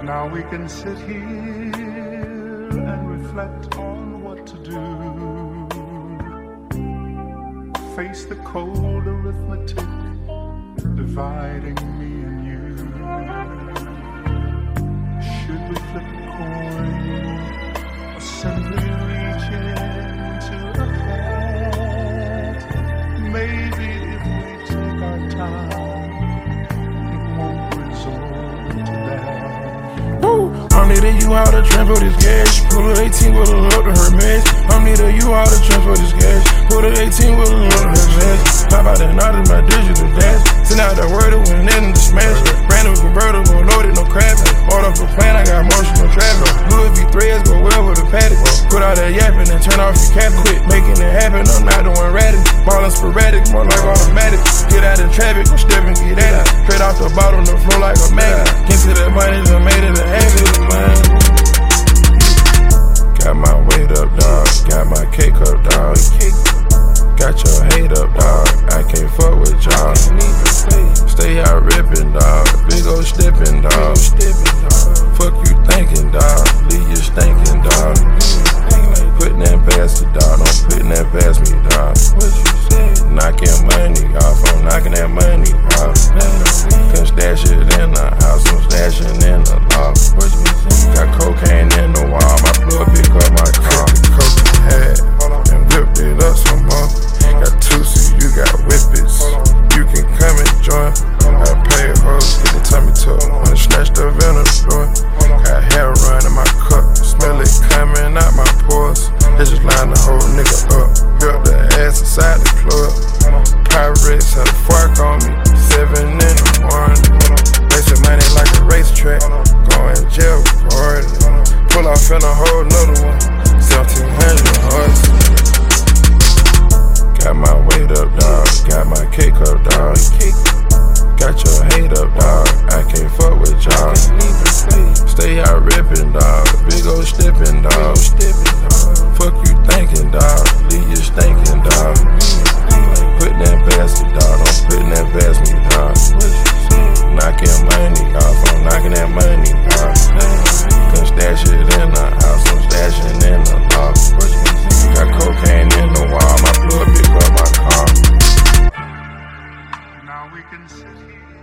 Now we can sit here and reflect on what to do. Face the cold arithmetic dividing me and you. Should we flip a coin or simply reach into the hat? Maybe if we take our time, it won't resort to that. I'm needing you out of trend for this gas. Pull a 18 with a load to her mess. I'm needing you out of trend for this gas. Pull a 18 with a load to her mess. Pop out that knot in my digital dash. Send out that word that went in the smash. Brand new convertible, loaded, no crap. Order up a plan, I got motion, no traffic. Louis V threads go well with a paddock. Put out that yapping and turn off your cap. Quit making it happen, I'm not doing erratic. Ballin' sporadic, more like automatic. Get out in traffic, go step and get at it. Straight off the bottom, the flow like a magnet. Get to that money, done made it a habit, man. Got my weight up, dog. Got my cake up, dog. Got your hate up, dog. I can't fuck with y'all. Stay out ripping, dog. Big ol' stepping, dog. Fuck you thinking, dog. Leave you stinking, dog. Putting that past the dog. Don't putting that past me, dog. Knocking money off. I'm knocking that money off. Can stash it in the house. I'm stashing in the loft. Got cocaine in the wall. My plug pick up my car. Cocaine hat and whipped it up some more. Got two, so you got whippets. You can come and join. I pay a hoes, get the tummy tuck. Wanna snatch the venom door. Got hair run in my cup. Smell it coming out my pores. They just line the whole nigga up. Built the ass inside the club. Pirates had a fork on me. 7 in the morning. Wasting money like a racetrack. Going jail party. Pull off in a whole nother one. 1700 horse. Got my weight up, dog. Got my cake up, dog. Got your hate up, dog. I can't fuck with y'all. Stay out ripping, dog. Big ol' stepping, dog. Fuck you thinking, dog. Leave you stinking, dog. Putting that past the dog. Don't putting that past me, dog. Knocking money off. I'm knocking that money off. Can stash it in the house. I'm stashing in the loft. Got cocaine in the wall. My plug pick up my car. Now we can sit here